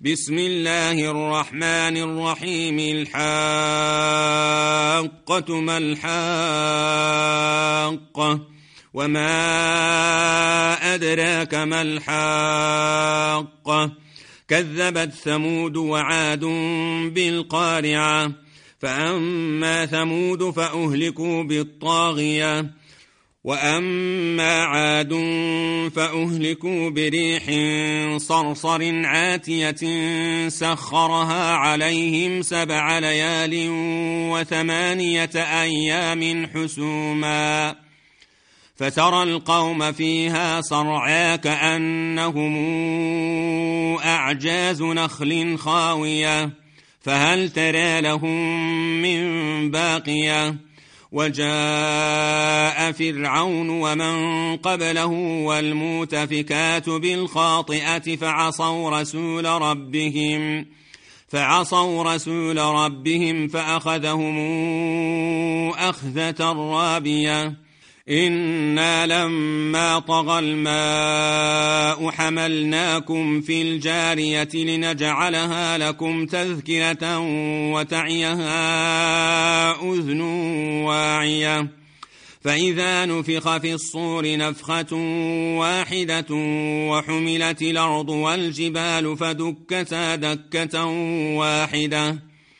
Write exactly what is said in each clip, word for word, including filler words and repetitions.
بسم الله الرحمن الرحيم الحاقة ما الحاقة وما أدراك ما الحاقة كذبت ثمود وعاد بالقارعة فأما ثمود فأهلكوا بالطاغية وأما عاد فأهلكوا بريح صرصر عاتية سخرها عليهم سبع ليال وثمانية أيام حسوما فترى القوم فيها صرعا كأنهم أعجاز نخل خاوية فهل ترى لهم من باقية وجاء فرعون ومن قبله والمؤتفكات بالخاطئة فعصوا رسول ربهم فعصوا رسول ربهم فأخذهم أخذة رابية إنا لما طغى الماء حملناكم في الجارية لنجعلها لكم تذكرة وتعيها أذن واعية فإذا نفخ في الصور نفخة واحدة وحملت الأرض والجبال فدكتا دكة واحدة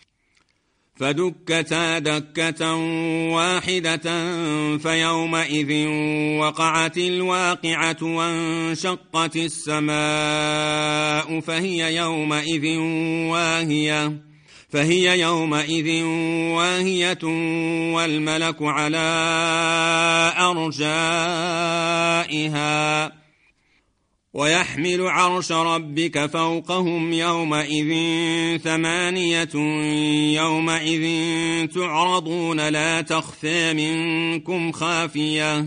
فدكتا دكة واحدة فيومئذ وقعت الواقعة وانشقت السماء فهي يومئذ واهية فهي يومئذ واهية والملك على أرجائها ويحمل عرش ربك فوقهم يومئذ ثمانية يومئذ تعرضون لا تخفى منكم خافية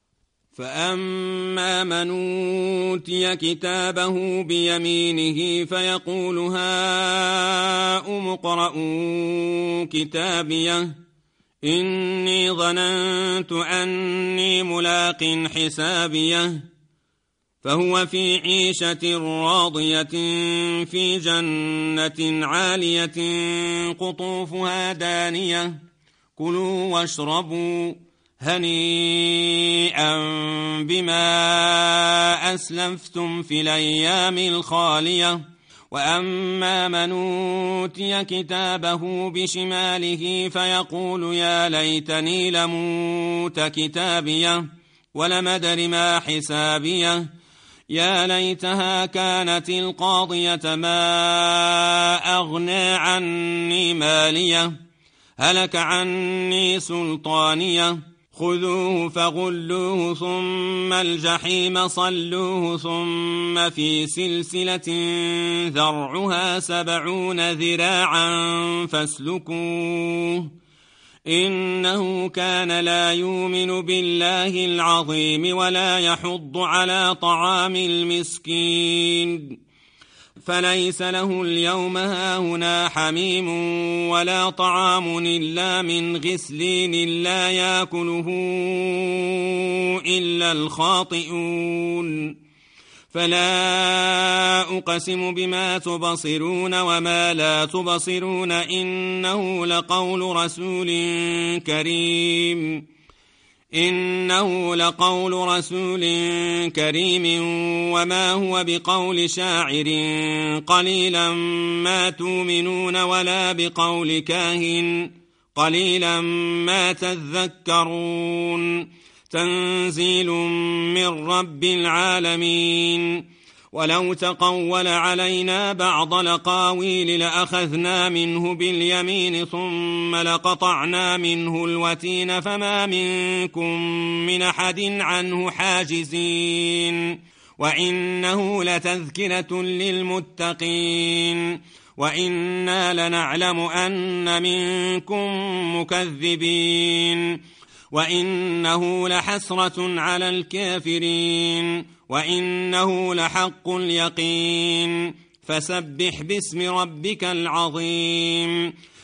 فأما من أوتي كتابه بيمينه فيقول هاؤم اقرءوا كتابيه إني ظننت أني ملاق حسابيه فهو في عيشة راضية في جنة عالية قطوفها دانية كلوا واشربوا هنيئا بما أسلفتم في الأيام الخالية وأما من أوتي كتابه بشماله فيقول يا ليتني لموت كتابيه ولم أدر ما حسابيه يا ليتها كانت القاضية ما أغنى عني مالية هلك عني سلطانية خذوه فغلوه ثم الجحيم صلوه ثم في سلسلة ذرعها سبعون ذراعا فاسلكوه إنه كان لا يؤمن بالله العظيم ولا يحض على طعام المسكين فليس له اليوم هاهنا حميم ولا طعام إلا من غسلين لا يأكله إلا الخاطئون فلا أقسم بما تبصرون وما لا تبصرون إنه لقول رسول كريم إنه لقول رسول كريم وما هو بقول شاعر قليلا ما تؤمنون ولا بقول كاهن قليلا ما تذكرون تنزيل من رب العالمين ولو تقول علينا بعض الأقاويل لأخذنا منه باليمين ثم لقطعنا منه الوتين فما منكم من أحد عنه حاجزين وإنه لتذكرة للمتقين وإنا لنعلم أن منكم مكذبين وإنه لحسرة على الكافرين وإنه لحق اليقين فسبح باسم ربك العظيم